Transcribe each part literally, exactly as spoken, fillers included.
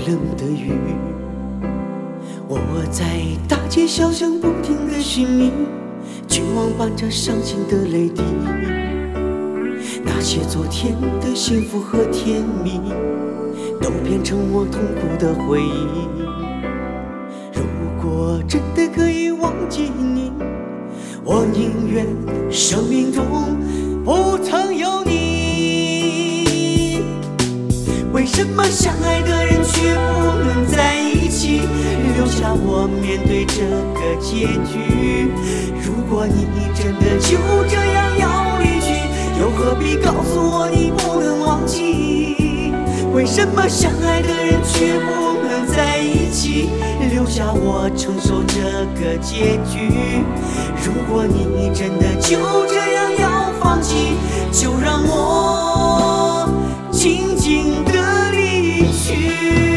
冷的雨。我在大街小巷不停地寻觅，绝望伴着伤心的泪滴。那些昨天的幸福和甜蜜，都变成我痛苦的回忆。如果真的可以忘记你，我宁愿生命中不曾有你。为什么相爱的人却不能在一起，留下我面对这个结局？如果你真的就这样要离去，又何必告诉我你不能忘记？为什么相爱的人却不能在一起，留下我承受这个结局？如果你真的就这样要放弃，就让我静静地离去。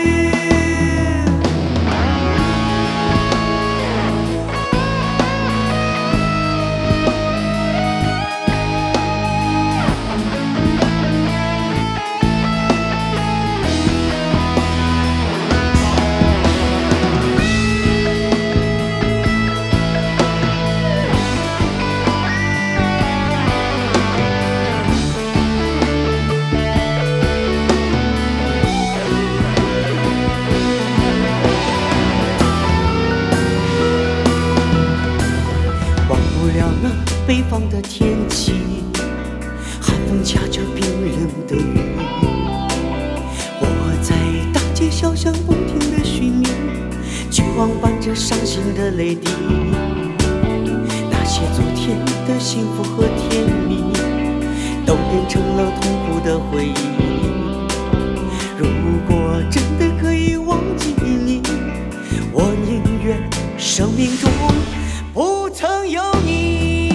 北方的天气，寒风夹着冰冷的雨。我在大街小巷不停地寻觅，绝望伴着伤心的泪滴。那些昨天的幸福和甜蜜，都变成了痛苦的回忆。如果真的可以忘记你，我宁愿生命中不曾有你。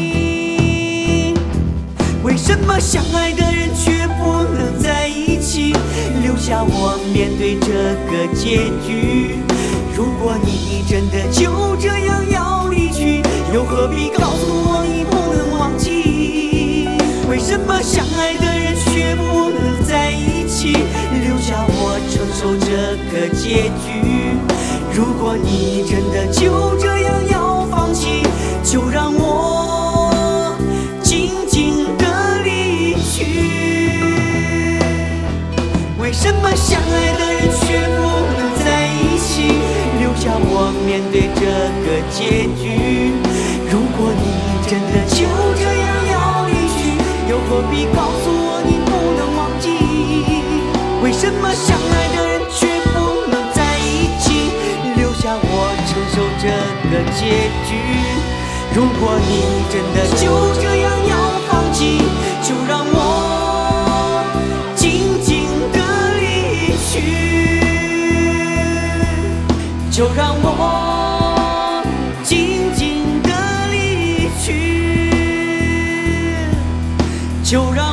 为什么相爱的人却不能在一起，留下我面对这个结局？如果你真的就这样要离去，又何必告诉我你不能忘记？为什么相爱的人却不能在一起，留下我承受这个结局？如果你真的就这样要放弃，就让我静静地为什么相爱的人却不能在一起，留下我面对这个结局？如果你真的就这样要离去，又何必告诉我你不能忘记？为什么相爱的人却不能在一起，留下我承受这个结局？如果你真的就这样要放弃，就让我就让我静静地离去，就让